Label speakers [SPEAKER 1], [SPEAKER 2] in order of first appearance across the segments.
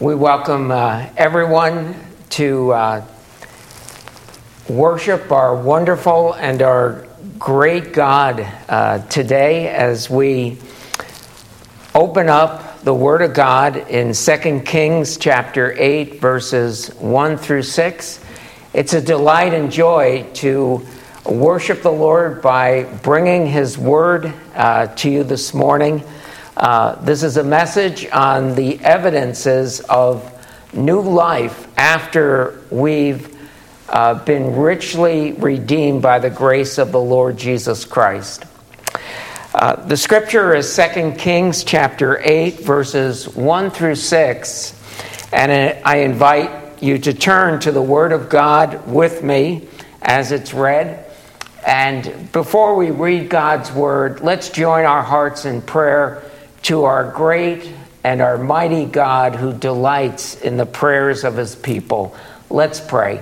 [SPEAKER 1] We welcome everyone to worship our wonderful and our great God today as we open up the Word of God in 2 Kings chapter 8, verses 1 through 6. It's a delight and joy to worship the Lord by bringing His Word to you this morning. This is a message on the evidences of new life after we've been richly redeemed by the grace of the Lord Jesus Christ. The scripture is 2 Kings chapter 8, verses 1 through 6, and I invite you to turn to the Word of God with me as it's read. And before we read God's Word, let's join our hearts in prayer to our great and our mighty God who delights in the prayers of His people. Let's pray.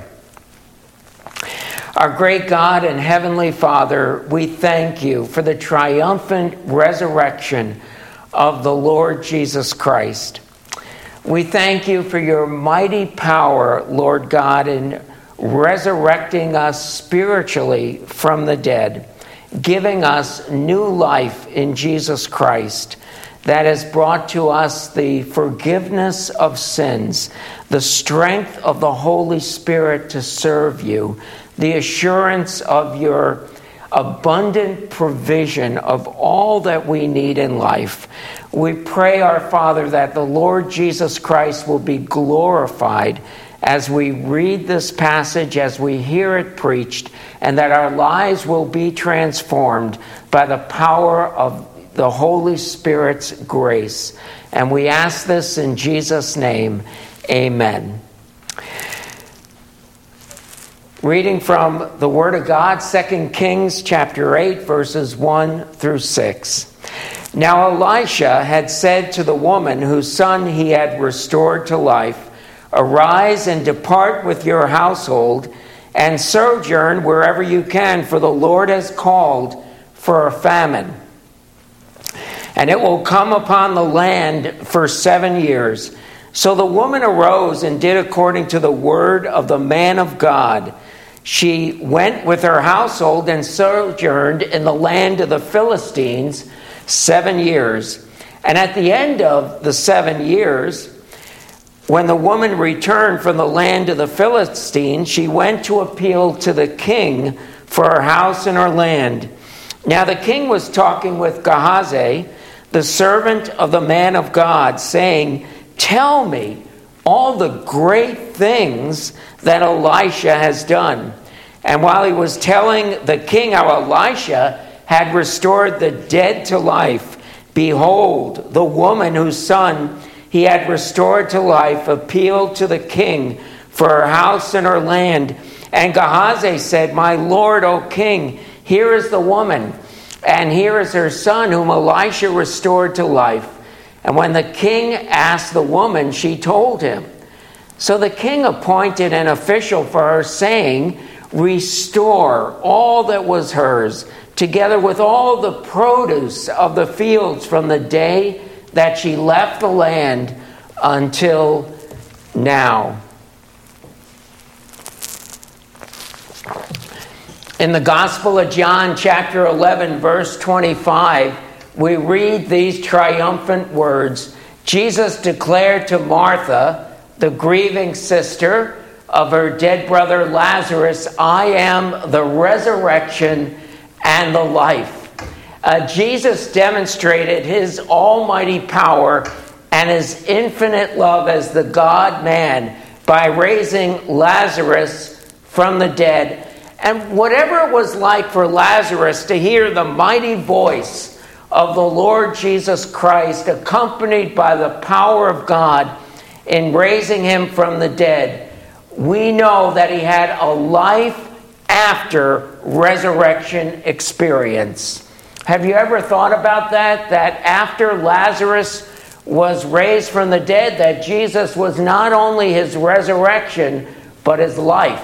[SPEAKER 1] Our great God and Heavenly Father, we thank you for the triumphant resurrection of the Lord Jesus Christ. We thank you for your mighty power, Lord God, in resurrecting us spiritually from the dead, giving us new life in Jesus Christ that has brought to us the forgiveness of sins, the strength of the Holy Spirit to serve you, the assurance of your abundant provision of all that we need in life. We pray, our Father, that the Lord Jesus Christ will be glorified as we read this passage, as we hear it preached, and that our lives will be transformed by the power of the Holy Spirit's grace. And we ask this in Jesus' name, amen. Reading from the Word of God, 2 Kings chapter 8, verses 1 through 6. Now Elisha had said to the woman whose son he had restored to life, "Arise and depart with your household and sojourn wherever you can, for the Lord has called for a famine. And it will come upon the land for 7 years. So the woman arose and did according to the word of the man of God. She went with her household and sojourned in the land of the Philistines 7 years. And at the end of the 7 years, when the woman returned from the land of the Philistines, she went to appeal to the king for her house and her land. Now the king was talking with Gehazi, the servant of the man of God, saying, 'Tell me all the great things that Elisha has done.' And while he was telling the king how Elisha had restored the dead to life, behold, the woman whose son he had restored to life appealed to the king for her house and her land. And Gehazi said, 'My lord, O king, here is the woman, and here is her son whom Elisha restored to life.' And when the king asked the woman, she told him. So the king appointed an official for her, saying, 'Restore all that was hers, together with all the produce of the fields from the day that she left the land until now.'" In the Gospel of John, chapter 11, verse 25, we read these triumphant words. Jesus declared to Martha, the grieving sister of her dead brother Lazarus, "I am the resurrection and the life." Jesus demonstrated His almighty power and His infinite love as the God-man by raising Lazarus from the dead. And whatever it was like for Lazarus to hear the mighty voice of the Lord Jesus Christ, accompanied by the power of God in raising him from the dead, we know that he had a life after resurrection experience. Have you ever thought about that? That after Lazarus was raised from the dead, that Jesus was not only his resurrection, but his life.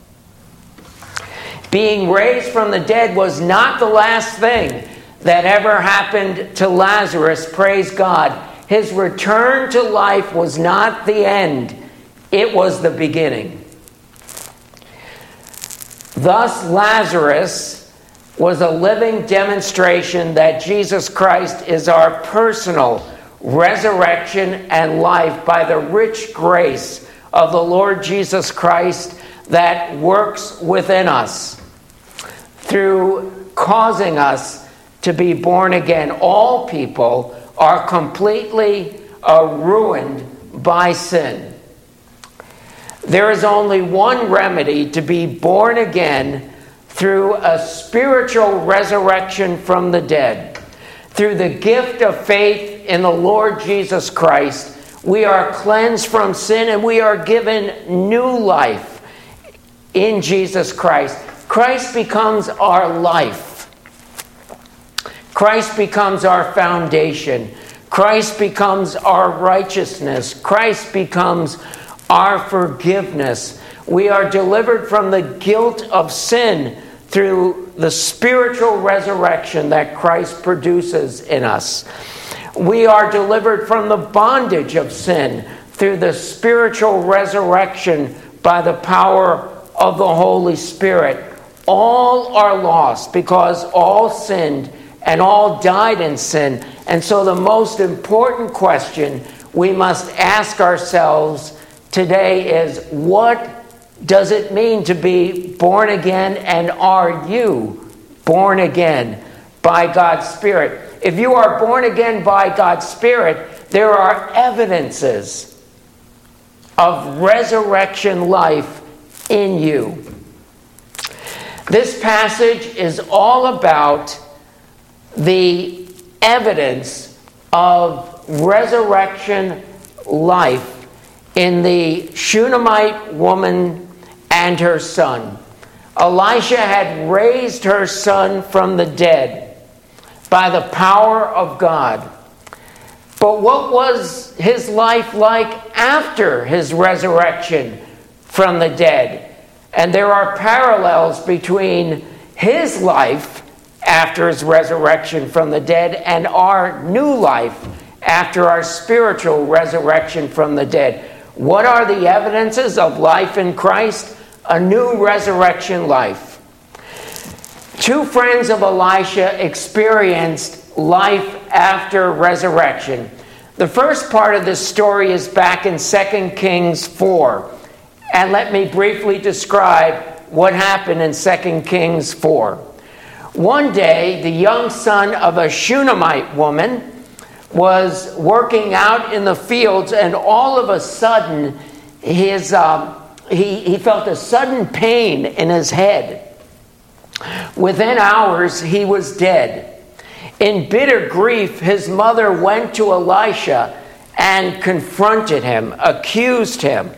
[SPEAKER 1] Being raised from the dead was not the last thing that ever happened to Lazarus, praise God. His return to life was not the end, it was the beginning. Thus, Lazarus was a living demonstration that Jesus Christ is our personal resurrection and life by the rich grace of the Lord Jesus Christ that works within us through causing us to be born again. All people are completely ruined by sin. There is only one remedy to be born again through a spiritual resurrection from the dead. Through the gift of faith in the Lord Jesus Christ, we are cleansed from sin and we are given new life in Jesus Christ. Christ becomes our life. Christ becomes our foundation. Christ becomes our righteousness. Christ becomes our forgiveness. We are delivered from the guilt of sin through the spiritual resurrection that Christ produces in us. We are delivered from the bondage of sin through the spiritual resurrection by the power of the Holy Spirit. All are lost because all sinned and all died in sin. And so the most important question we must ask ourselves today is, what does it mean to be born again, and are you born again by God's Spirit? If you are born again by God's Spirit, there are evidences of resurrection life in you. This passage is all about the evidence of resurrection life in the Shunammite woman and her son. Elisha had raised her son from the dead by the power of God. But what was his life like after his resurrection from the dead? And there are parallels between his life after his resurrection from the dead and our new life after our spiritual resurrection from the dead. What are the evidences of life in Christ? A new resurrection life. Two friends of Elisha experienced life after resurrection. The first part of this story is back in 2 Kings 4. And let me briefly describe what happened in 2 Kings 4. One day, the young son of a Shunammite woman was working out in the fields, and all of a sudden, he felt a sudden pain in his head. Within hours, he was dead. In bitter grief, his mother went to Elisha and confronted him, accused him,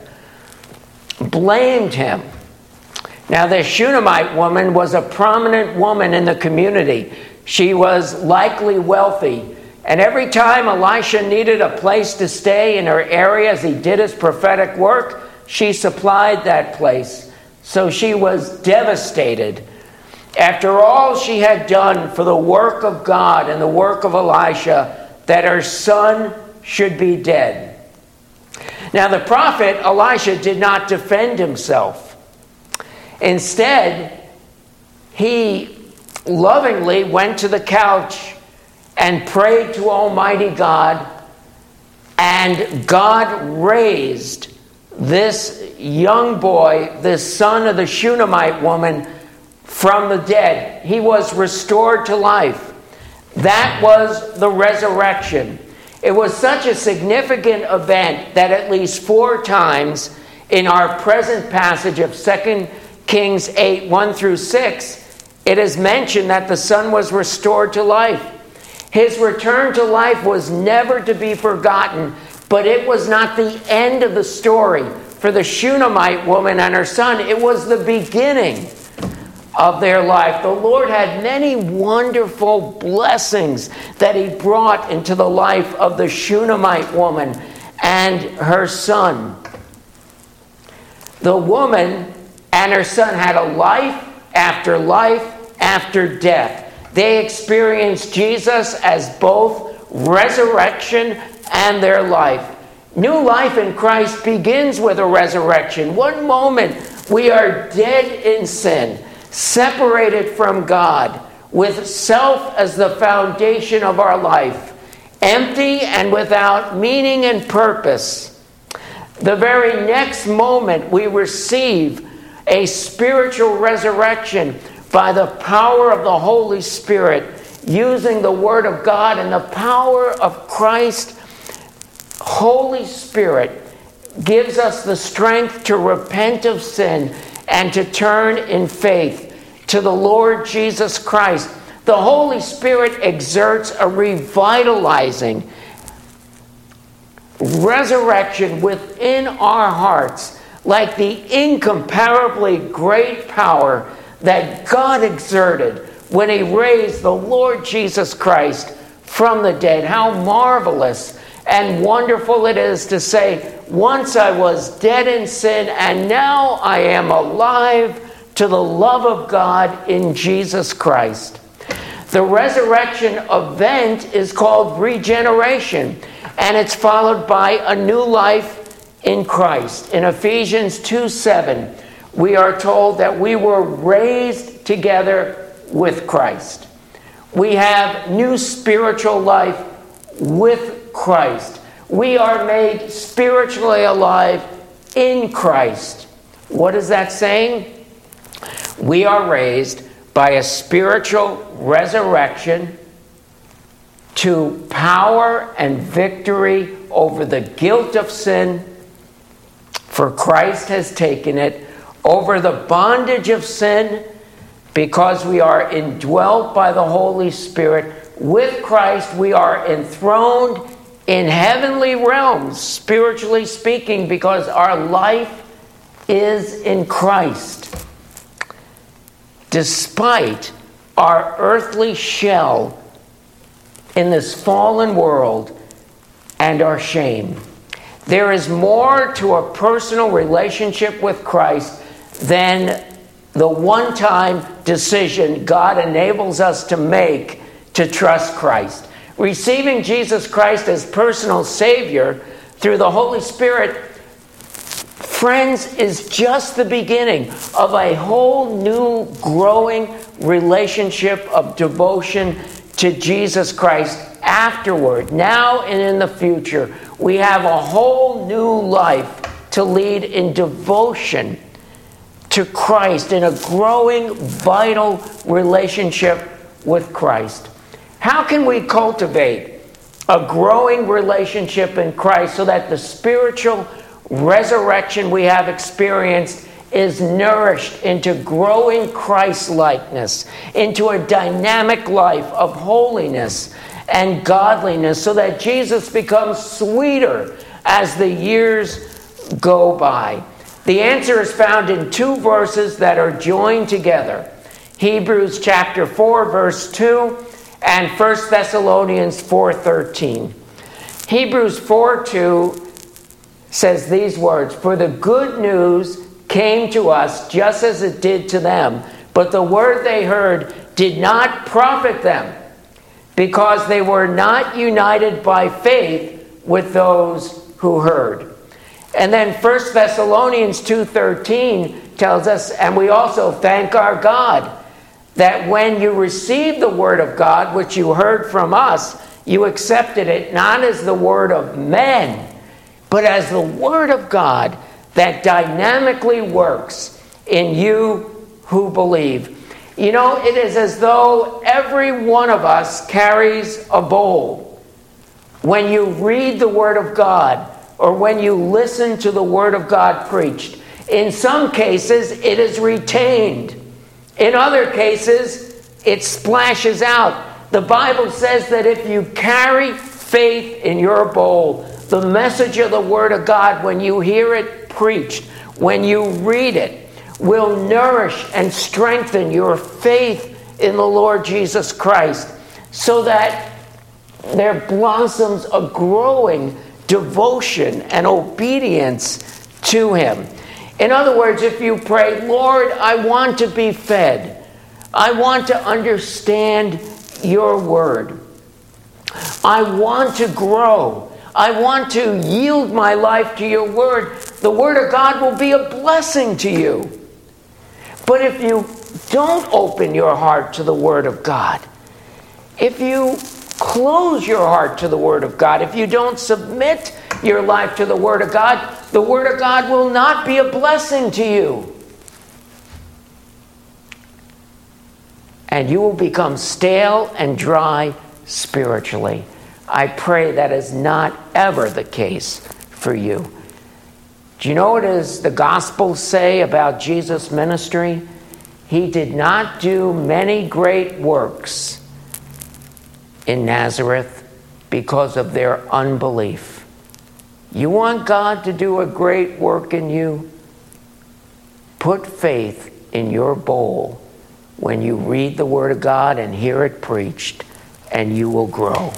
[SPEAKER 1] blamed him. Now, the Shunammite woman was a prominent woman in the community. She was likely wealthy. And every time Elisha needed a place to stay in her area as he did his prophetic work, she supplied that place. So she was devastated. After all she had done for the work of God and the work of Elisha, that her son should be dead. Now the prophet Elisha did not defend himself. Instead, he lovingly went to the couch and prayed to Almighty God, and God raised this young boy, this son of the Shunammite woman, from the dead. He was restored to life. That was the resurrection. It was such a significant event that at least 4 times in our present passage of 2 Kings 8, 1 through 6, it is mentioned that the son was restored to life. His return to life was never to be forgotten, but it was not the end of the story. For the Shunammite woman and her son, it was the beginning of their life. The Lord had many wonderful blessings that he brought into the life of the Shunammite woman and her son. The woman and her son had a life after death. They experienced Jesus as both resurrection and their life. New life in Christ begins with a resurrection. One moment we are dead in sin, separated from God, with self as the foundation of our life, empty and without meaning and purpose. The very next moment we receive a spiritual resurrection by the power of the Holy Spirit, using the Word of God and the power of Christ. Holy Spirit gives us the strength to repent of sin and to turn in faith to the Lord Jesus Christ. The Holy Spirit exerts a revitalizing resurrection within our hearts, like the incomparably great power that God exerted when He raised the Lord Jesus Christ from the dead. How marvelous and wonderful it is to say, once I was dead in sin, and now I am alive to the love of God in Jesus Christ. The resurrection event is called regeneration, and it's followed by a new life in Christ. In Ephesians 2:7, we are told that we were raised together with Christ. We have new spiritual life with Christ. We are made spiritually alive in Christ. What is that saying? We are raised by a spiritual resurrection to power and victory over the guilt of sin, for Christ has taken it, over the bondage of sin, because we are indwelt by the Holy Spirit. With Christ, we are enthroned in heavenly realms, spiritually speaking, because our life is in Christ. Despite our earthly shell in this fallen world and our shame, there is more to a personal relationship with Christ than the one-time decision God enables us to make to trust Christ. Receiving Jesus Christ as personal Savior through the Holy Spirit, friends, is just the beginning of a whole new growing relationship of devotion to Jesus Christ afterward. Now and in the future, we have a whole new life to lead in devotion to Christ, in a growing, vital relationship with Christ. How can we cultivate a growing relationship in Christ so that the spiritual resurrection we have experienced is nourished into growing Christ-likeness, into a dynamic life of holiness and godliness, so that Jesus becomes sweeter as the years go by? The answer is found in two verses that are joined together. Hebrews chapter 4, verse 2, and 1 Thessalonians 4:13. Hebrews 4:2 says these words, "For the good news came to us just as it did to them, but the word they heard did not profit them, because they were not united by faith with those who heard." And then 1 Thessalonians 2:13 tells us, "And we also thank our God, that when you received the word of God, which you heard from us, you accepted it not as the word of men, but as the word of God that dynamically works in you who believe." You know, it is as though every one of us carries a bowl. When you read the Word of God, or when you listen to the Word of God preached, in some cases it is retained. In other cases, it splashes out. The Bible says that if you carry faith in your bowl, the message of the Word of God, when you hear it preached, when you read it, will nourish and strengthen your faith in the Lord Jesus Christ, so that there blossoms a growing devotion and obedience to Him. In other words, if you pray, "Lord, I want to be fed. I want to understand your word. I want to grow. I want to yield my life to your word, the word of God will be a blessing to you. But if you don't open your heart to the word of God, if you close your heart to the word of God, if you don't submit your life to the word of God will not be a blessing to you. And you will become stale and dry spiritually. I pray that is not ever the case for you. Do you know what does the Gospels say about Jesus' ministry? He did not do many great works in Nazareth because of their unbelief. You want God to do a great work in you? Put faith in your bowl when you read the Word of God and hear it preached, and you will grow.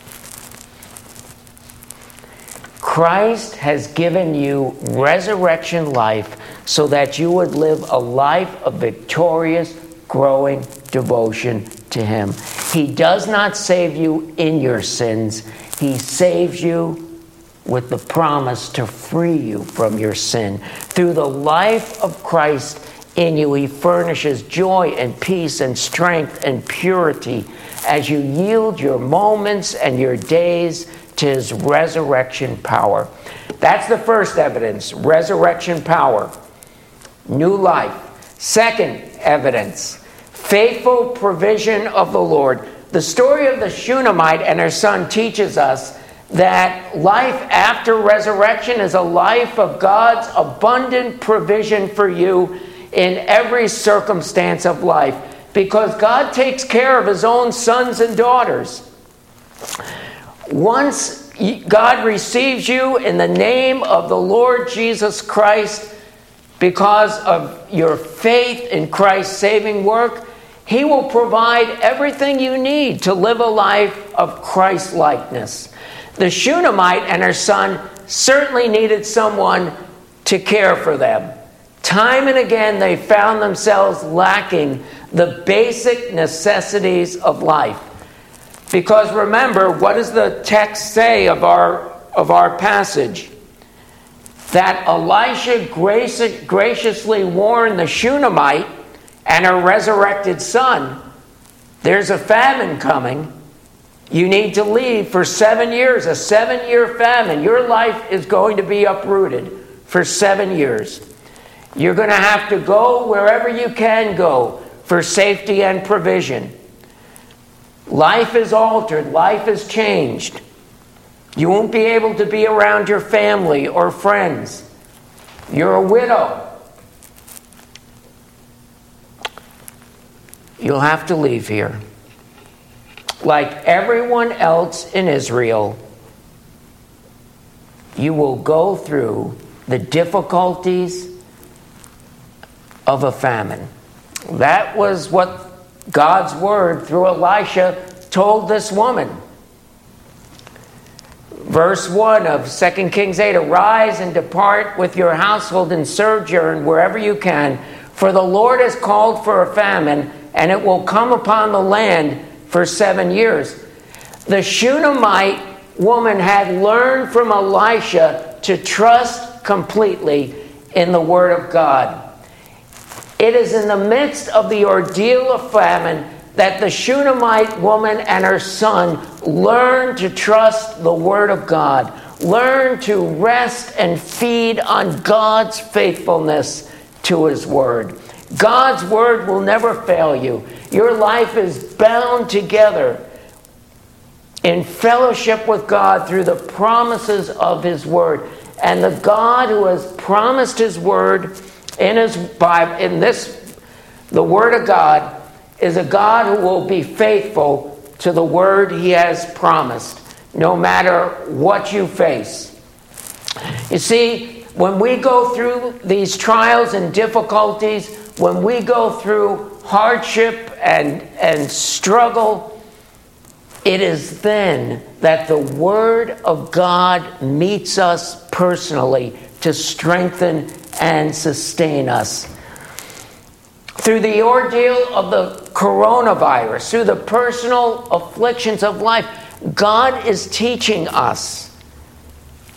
[SPEAKER 1] Christ has given you resurrection life so that you would live a life of victorious, growing devotion to Him. He does not save you in your sins. He saves you with the promise to free you from your sin. Through the life of Christ in you, He furnishes joy and peace and strength and purity as you yield your moments and your days to His resurrection power. That's the first evidence, resurrection power, new life. Second evidence, faithful provision of the Lord. The story of the Shunammite and her son teaches us that life after resurrection is a life of God's abundant provision for you in every circumstance of life, because God takes care of His own sons and daughters. Once God receives you in the name of the Lord Jesus Christ, because of your faith in Christ's saving work, He will provide everything you need to live a life of Christ-likeness. The Shunammite and her son certainly needed someone to care for them. Time and again, they found themselves lacking the basic necessities of life. Because remember, what does the text say of our passage? That Elisha graciously warned the Shunammite and her resurrected son, there's a famine coming. You need to leave for 7 years, a 7-year famine. Your life is going to be uprooted for 7 years. You're going to have to go wherever you can go for safety and provision. Life is altered. Life is changed. You won't be able to be around your family or friends. You're a widow. You'll have to leave here. Like everyone else in Israel, you will go through the difficulties of a famine. That was what God's word through Elisha told this woman. Verse 1 of 2 Kings 8, arise and depart with your household and sojourn wherever you can, for the Lord has called for a famine, and it will come upon the land for 7 years. The Shunammite woman had learned from Elisha to trust completely in the Word of God. It is in the midst of the ordeal of famine that the Shunammite woman and her son learn to trust the Word of God, learn to rest and feed on God's faithfulness to His Word. God's Word will never fail you. Your life is bound together in fellowship with God through the promises of His Word. And the God who has promised His Word in His Bible, the Word of God, is a God who will be faithful to the Word He has promised, no matter what you face. You see, when we go through these trials and difficulties, when we go through hardship and struggle, it is then that the Word of God meets us personally to strengthen and sustain us. Through the ordeal of the coronavirus, through the personal afflictions of life, God is teaching us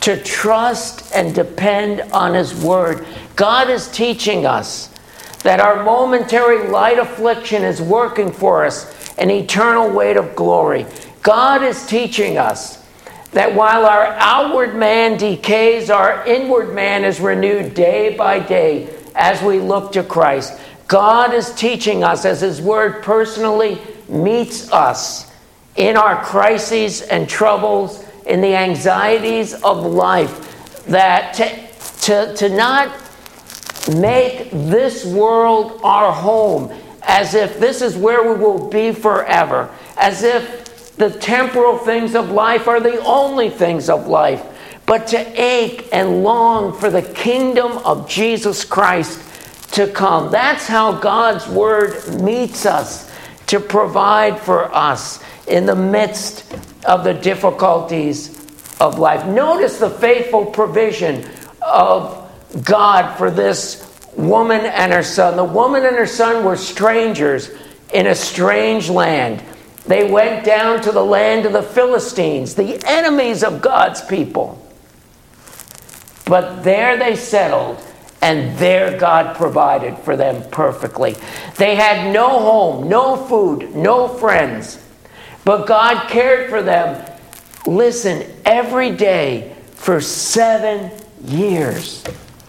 [SPEAKER 1] to trust and depend on His Word. God is teaching us that our momentary light affliction is working for us an eternal weight of glory. God is teaching us that while our outward man decays, our inward man is renewed day by day as we look to Christ. God is teaching us as His Word personally meets us in our crises and troubles, in the anxieties of life, that to not make this world our home as if this is where we will be forever, as if the temporal things of life are the only things of life, but to ache and long for the kingdom of Jesus Christ to come. That's how God's Word meets us to provide for us in the midst of the difficulties of life. Notice the faithful provision of God for this woman and her son. The woman and her son were strangers in a strange land. They went down to the land of the Philistines, the enemies of God's people. But there they settled, and there God provided for them perfectly. They had no home, no food, no friends. But God cared for them, listen, every day for 7 years.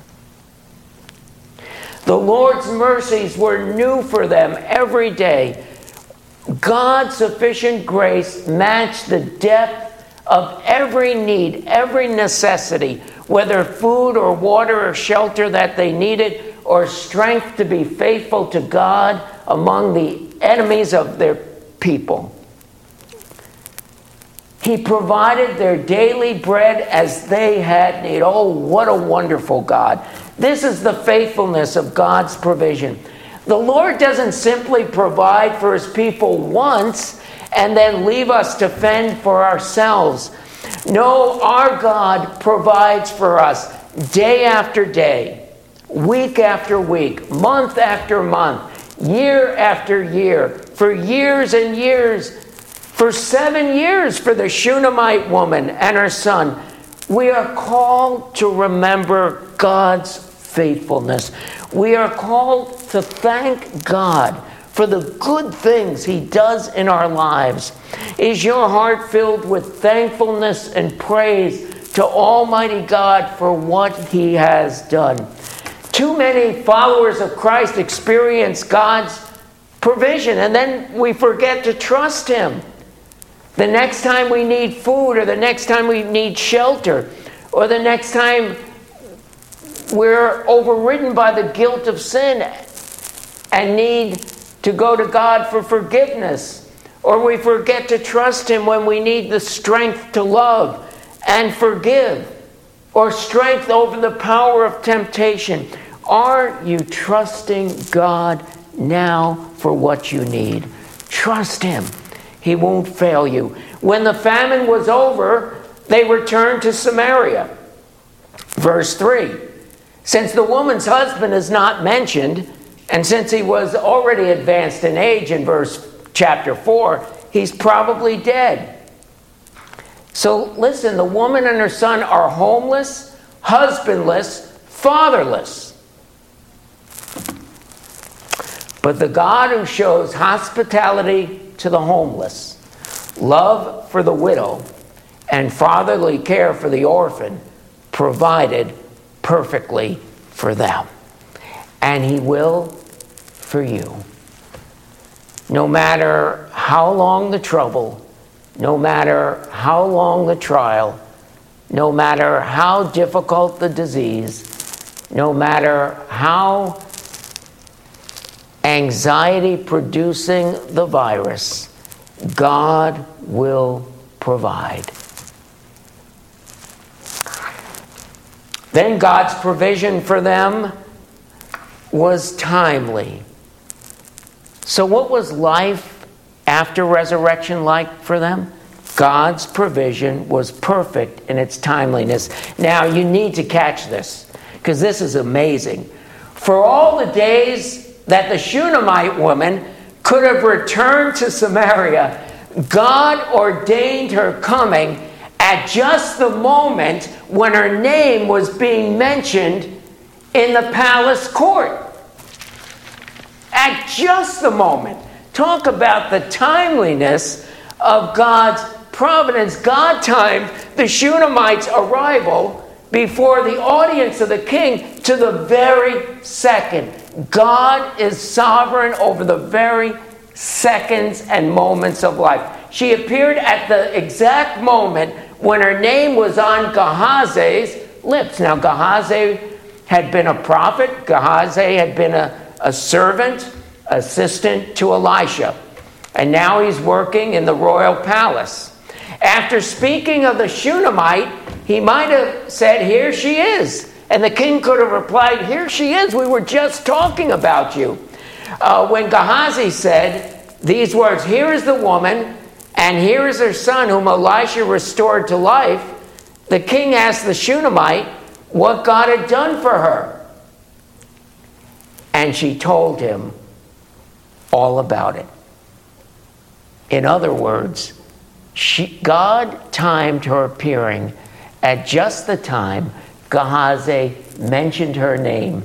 [SPEAKER 1] The Lord's mercies were new for them every day. God's sufficient grace matched the depth of every need, every necessity, whether food or water or shelter that they needed, or strength to be faithful to God among the enemies of their people. He provided their daily bread as they had need. Oh, what a wonderful God. This is the faithfulness of God's provision. The Lord doesn't simply provide for His people once and then leave us to fend for ourselves. No, our God provides for us day after day, week after week, month after month, year after year, for years and years. For 7 years for the Shunammite woman and her son. We are called to remember God's faithfulness. We are called to thank God for the good things He does in our lives. Is your heart filled with thankfulness and praise to Almighty God for what He has done? Too many followers of Christ experience God's provision, and then we forget to trust Him. The next time we need food, or the next time we need shelter, or the next time we're overridden by the guilt of sin and need to go to God for forgiveness, or we forget to trust Him when we need the strength to love and forgive, or strength over the power of temptation. Are you trusting God now for what you need? Trust Him. He won't fail you. When the famine was over, they returned to Samaria. Verse 3. Since the woman's husband is not mentioned, and since he was already advanced in age in chapter 4, he's probably dead. So listen, the woman and her son are homeless, husbandless, fatherless. But the God who shows hospitality to the homeless, love for the widow, and fatherly care for the orphan, provided perfectly for them. And He will for you. No matter how long the trouble, no matter how long the trial, no matter how difficult the disease, no matter how anxiety-producing the virus, God will provide. Then God's provision for them was timely. So what was life after resurrection like for them? God's provision was perfect in its timeliness. Now, you need to catch this, because this is amazing. For all the days that the Shunammite woman could have returned to Samaria, God ordained her coming at just the moment when her name was being mentioned in the palace court. At just the moment. Talk about the timeliness of God's providence. God timed the Shunammite's arrival before the audience of the king to the very second. God is sovereign over the very seconds and moments of life. She appeared at the exact moment when her name was on Gehazi's lips. Now, Gehazi had been a prophet. Gehazi had been a servant, assistant to Elisha. And now he's working in the royal palace. After speaking of the Shunammite, he might have said, "Here she is." And the king could have replied, "Here she is. We were just talking about you." When Gehazi said these words, "Here is the woman, and here is her son whom Elisha restored to life," the king asked the Shunammite what God had done for her. And she told him all about it. In other words, God timed her appearing at just the time Gehazi mentioned her name.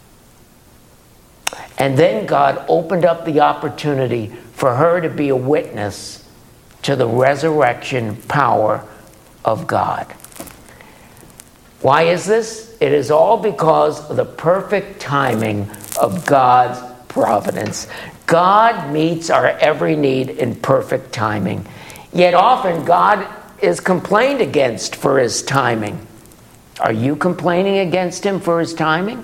[SPEAKER 1] And then God opened up the opportunity for her to be a witness to the resurrection power of God. Why is this? It is all because of the perfect timing of God's providence. God meets our every need in perfect timing. Yet often God is complained against for his timing. Are you complaining against him for his timing?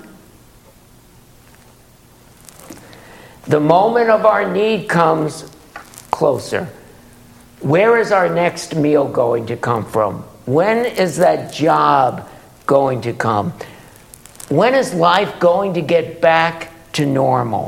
[SPEAKER 1] The moment of our need comes closer. Where is our next meal going to come from? When is that job going to come? When is life going to get back to normal?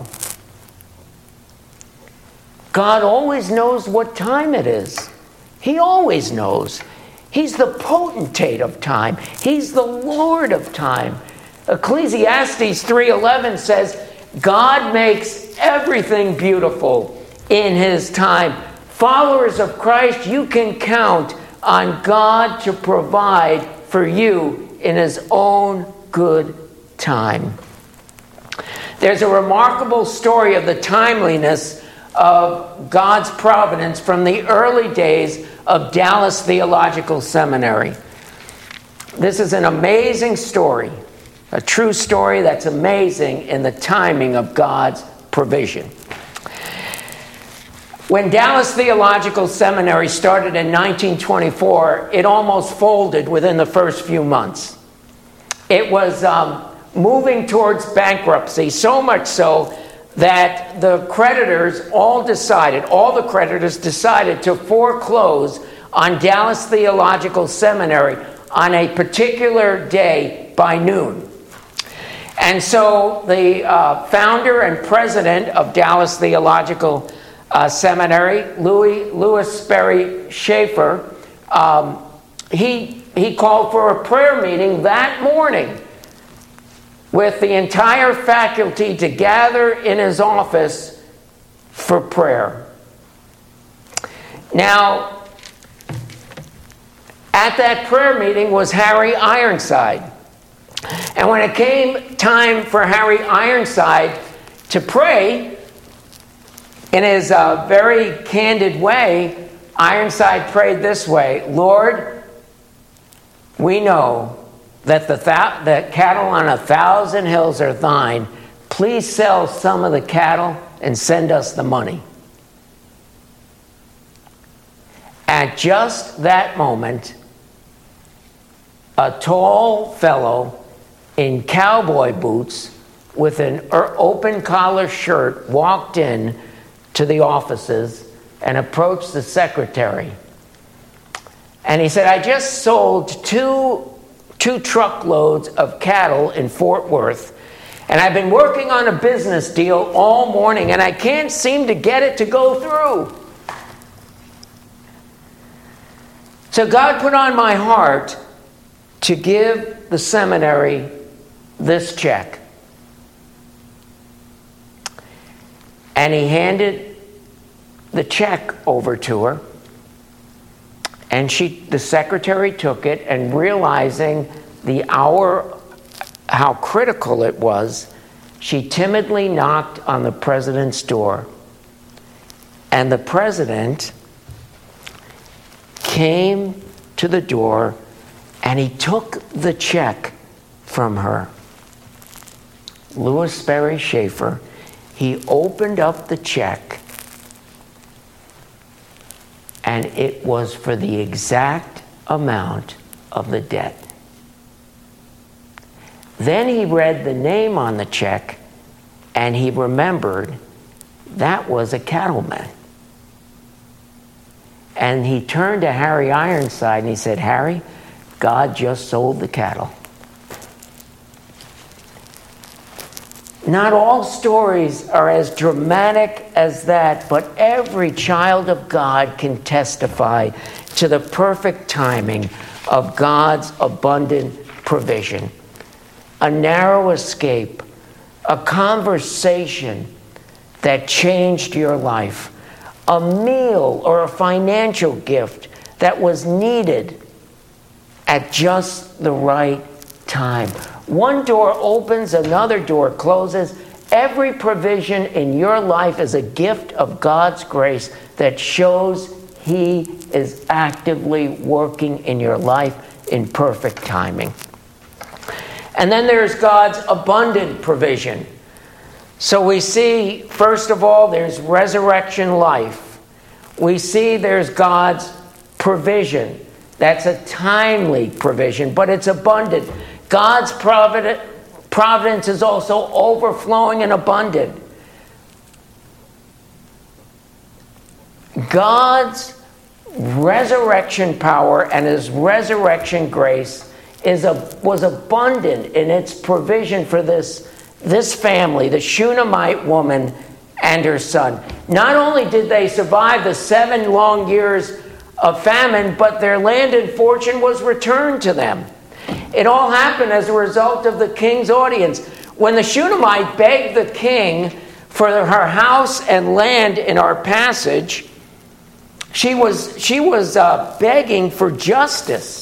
[SPEAKER 1] God always knows what time it is. He always knows. He's the potentate of time. He's the Lord of time. Ecclesiastes 3:11 says, God makes everything beautiful in his time. Followers of Christ, you can count on God to provide for you in his own good time. There's a remarkable story of the timeliness of God's providence from the early days of Dallas Theological Seminary. This is an amazing story, a true story that's amazing in the timing of God's provision. When Dallas Theological Seminary started in 1924, it almost folded within the first few months. It was moving towards bankruptcy, so much so that the creditors decided to foreclose on Dallas Theological Seminary on a particular day by noon. And so the founder and president of Dallas Theological Seminary, Lewis Sperry Chafer, he called for a prayer meeting that morning with the entire faculty to gather in his office for prayer. Now, at that prayer meeting was Harry Ironside. And when it came time for Harry Ironside to pray, in his very candid way, Ironside prayed this way: Lord, we know that the cattle on 1,000 hills are thine. Please sell some of the cattle and send us the money. At just that moment, a tall fellow in cowboy boots with an open collar shirt walked in to the offices and approached the secretary. And he said, I just sold two truckloads of cattle in Fort Worth, and I've been working on a business deal all morning, and I can't seem to get it to go through. So God put on my heart to give the seminary this check. And he handed the check over to her. And the secretary took it, and realizing the hour, how critical it was, she timidly knocked on the president's door. And the president came to the door, and he took the check from her. Louis Sperry Schaefer, he opened up the check, and it was for the exact amount of the debt. Then he read the name on the check, and he remembered that was a cattleman. And he turned to Harry Ironside and he said, "Harry, God just sold the cattle." Not all stories are as dramatic as that, but every child of God can testify to the perfect timing of God's abundant provision. A narrow escape, a conversation that changed your life, a meal or a financial gift that was needed at just the right time. One door opens, another door closes. Every provision in your life is a gift of God's grace that shows He is actively working in your life in perfect timing. And then there's God's abundant provision. So we see, first of all, there's resurrection life. We see there's God's provision. That's a timely provision, but it's abundant. God's providence is also overflowing and abundant. God's resurrection power and His resurrection grace was abundant in its provision for this family, the Shunammite woman and her son. Not only did they survive the 7 long years of famine, but their land and fortune was returned to them. It all happened as a result of the king's audience. When the Shunammite begged the king for her house and land in our passage, she was begging for justice.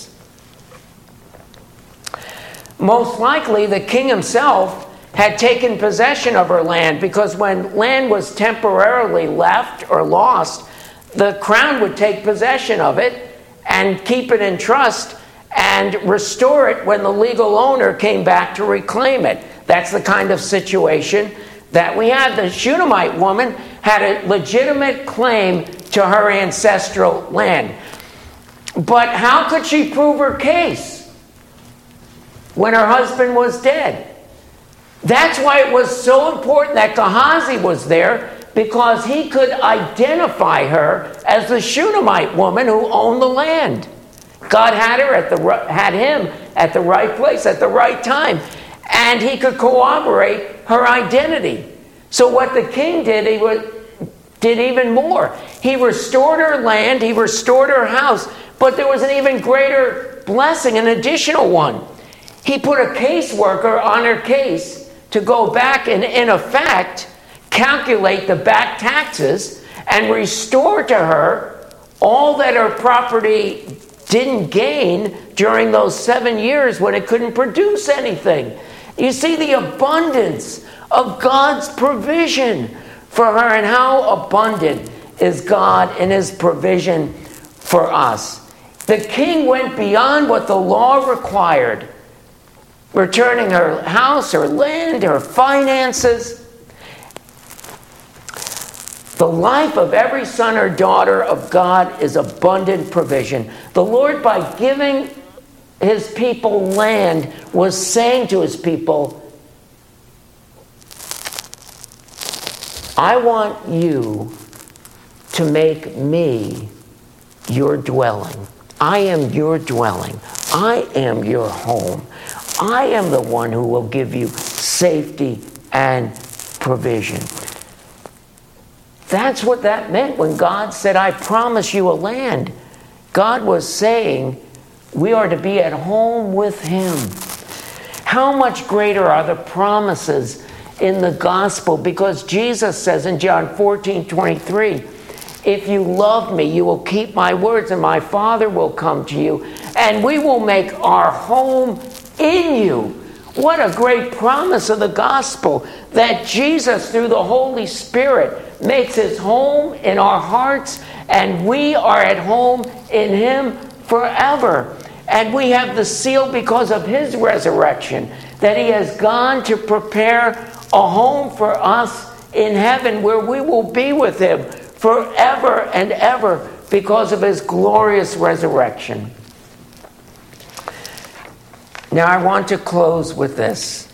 [SPEAKER 1] Most likely, the king himself had taken possession of her land, because when land was temporarily left or lost, the crown would take possession of it and keep it in trust and restore it when the legal owner came back to reclaim it. That's the kind of situation that we have. The Shunammite woman had a legitimate claim to her ancestral land. But how could she prove her case when her husband was dead? That's why it was so important that Gehazi was there, because he could identify her as the Shunammite woman who owned the land. God had him at the right place at the right time, and he could corroborate her identity. So what the king did, he did even more. He restored her land, he restored her house, but there was an even greater blessing, an additional one. He put a caseworker on her case to go back and, in effect, calculate the back taxes and restore to her all that her property didn't gain during those 7 years when it couldn't produce anything. You see the abundance of God's provision for her, and how abundant is God in His provision for us. The king went beyond what the law required, returning her house, her land, her finances. The life of every son or daughter of God is abundant provision. The Lord, by giving His people land, was saying to His people, I want you to make me your dwelling. I am your dwelling. I am your home. I am the one who will give you safety and provision. That's what that meant when God said, I promise you a land. God was saying we are to be at home with Him. How much greater are the promises in the gospel? Because Jesus says in John 14:23, If you love me, you will keep my words, and my Father will come to you, and we will make our home in you. What a great promise of the gospel, that Jesus, through the Holy Spirit, makes his home in our hearts, and we are at home in him forever. And we have the seal because of his resurrection, that he has gone to prepare a home for us in heaven where we will be with him forever and ever because of his glorious resurrection. Now I want to close with this.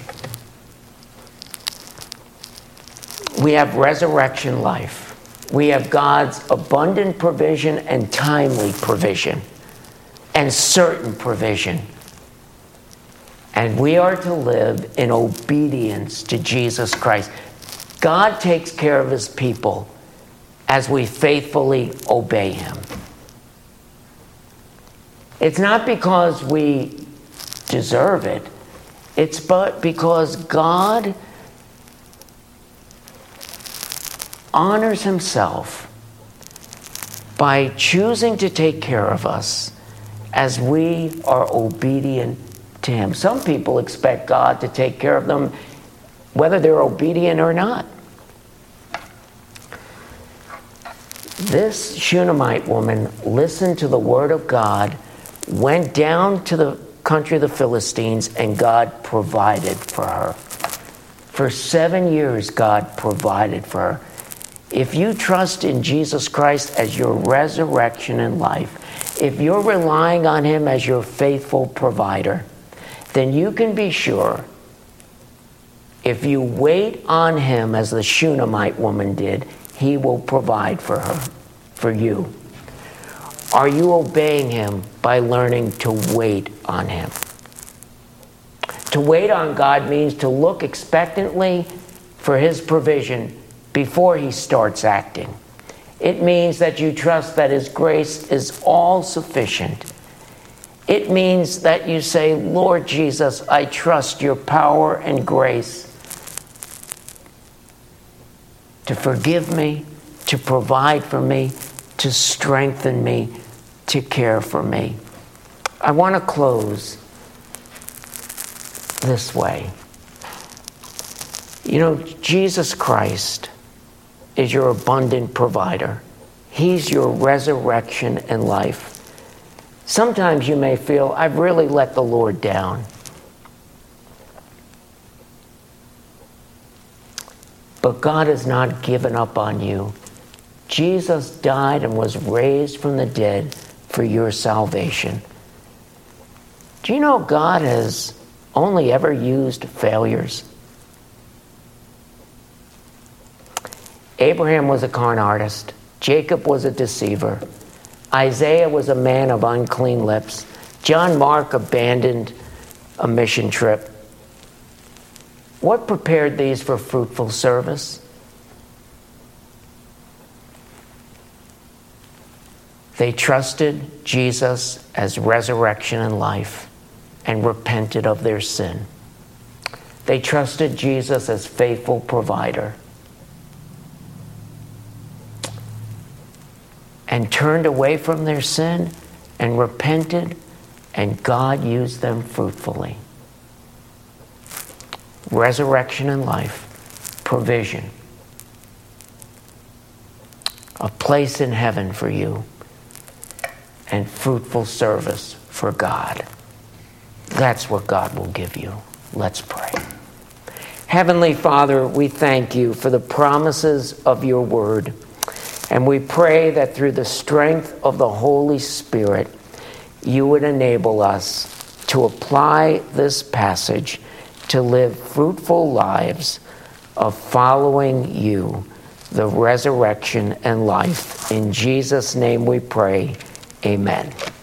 [SPEAKER 1] We have resurrection life. We have God's abundant provision and timely provision and certain provision. And we are to live in obedience to Jesus Christ. God takes care of his people as we faithfully obey him. It's not because we deserve it. It's but because God honors himself by choosing to take care of us as we are obedient to him. Some people expect God to take care of them whether they're obedient or not. This Shunammite woman listened to the word of God, went down to the country of the Philistines, and God provided for her. For 7 years, God provided for her. If you trust in Jesus Christ as your resurrection and life, if you're relying on him as your faithful provider, then you can be sure, if you wait on him as the Shunammite woman did, he will provide for her, for you. Are you obeying him by learning to wait on him? To wait on God means to look expectantly for his provision before he starts acting. It means that you trust that his grace is all sufficient. It means that you say, Lord Jesus, I trust your power and grace to forgive me, to provide for me, to strengthen me, to care for me. I want to close this way. You know, Jesus Christ is your abundant provider. He's your resurrection and life. Sometimes you may feel, I've really let the Lord down. But God has not given up on you. Jesus died and was raised from the dead for your salvation. Do you know God has only ever used failures? Abraham was a con artist. Jacob was a deceiver. Isaiah was a man of unclean lips. John Mark abandoned a mission trip. What prepared these for fruitful service? They trusted Jesus as resurrection and life and repented of their sin. They trusted Jesus as faithful provider and turned away from their sin and repented, and God used them fruitfully. Resurrection and life, provision, a place in heaven for you, and fruitful service for God. That's what God will give you. Let's pray. Heavenly Father, we thank you for the promises of your word. And we pray that through the strength of the Holy Spirit, you would enable us to apply this passage to live fruitful lives of following you, the resurrection and life. In Jesus' name we pray. Amen.